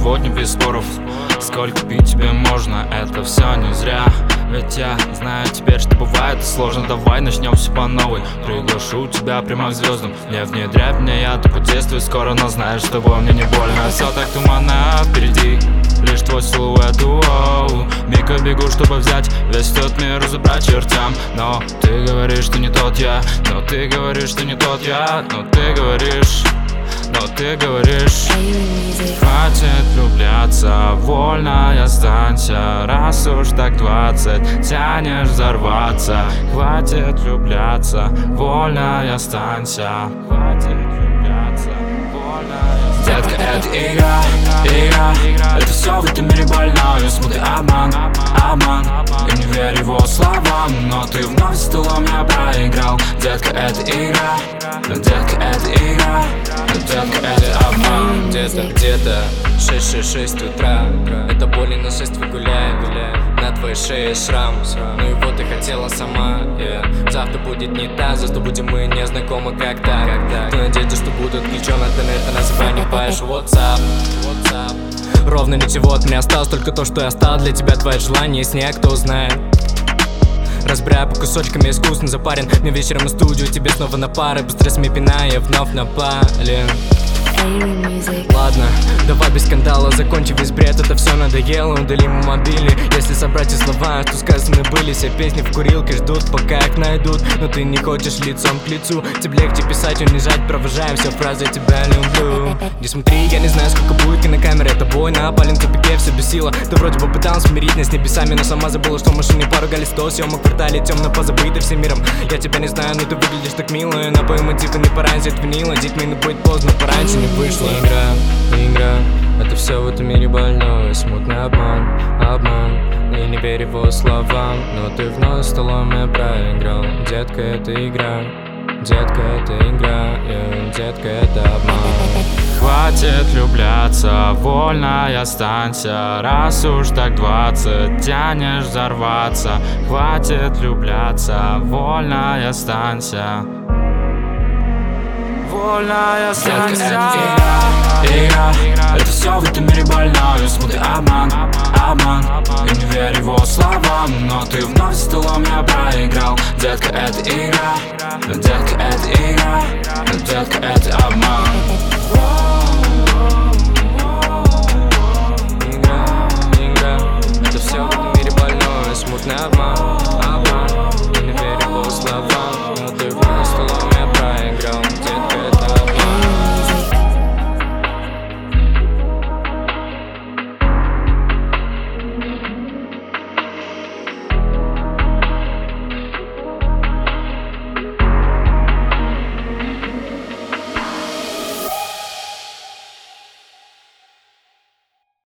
сегодня без споров. Сколько пить тебе можно, это все не зря. Ведь я знаю теперь, что бывает сложно. Давай начнем все по новой. Приглашу тебя прямо к звездам. Не внедряй меня, я тупо действую скоро, но знаешь, что тобой мне не больно. Все так туманно впереди, лишь твой силуэт. Мика бегу, чтобы взять весь этот мир и забрать чертям. Но ты говоришь, что не тот я. Но ты говоришь, что не тот я. Но ты говоришь, хватит влюбляться, вольно останься. Раз уж так 20, тянешь взорваться. Хватит влюбляться, вольно останься. Хватит влюбляться, вольно останься. Детка, это игра, это все в этом мире больное. Смутный обман, и не верь его словам. Но ты вновь с столом я проиграл. Детка, это игра, детка, это игра, детка, это обман. Где-то 6:66 утра. Это боли на шествие гуляй. На твоей шее шрам. Ну его ты хотела сама, Завтра будет не та, зато будем мы не знакомы как так. Ты надеешься, что буду отключен от интернета, называй не паешь WhatsApp. Ровно ничего от меня осталось, только то, что я стал для тебя. Твое желание и снег, кто знает. Разбирая по кусочкам, я искусно запарен. Мне вечером на студию, тебе снова на пары. Быстро СМИ пиная, вновь напален. Ладно, давай без скандала, закончи весь бред, это все надоело, удалим мобили. Если собрать и слова, что сказаны были, все песни в курилке ждут, пока их найдут. Но ты не хочешь лицом к лицу, тебе легче писать, унижать, провожаем все фразы «тебя люблю». Не смотри, я не знаю, сколько будет кинокамер, это бой на пален тупике, все бесило. Ты вроде бы пыталась смирить нас с небесами, но сама забыла, что в машине поругались 100 съемок в квартале, темно позабыто всем миром. Я тебя не знаю, но ты выглядишь так мило, напой мотив и не пораньше винила. Детьми не будет поздно, пораньше не вышла. Игра, это все в этом мире больное. Смутный обман, и не верь его словам. Но ты вновь столом я проиграл. Детка, это игра, детка, это игра, детка, это обман. Хватит влюбляться, вольно останься. Раз уж так 20, тянешь взорваться. Хватит влюбляться, вольно останься. Вольно останься. Игра, это все в этом мире больное. Смутный обман, и не верь его словам. Но ты вновь с столом я проиграл. Детка, это игра, детка, это игра, детка, это обман.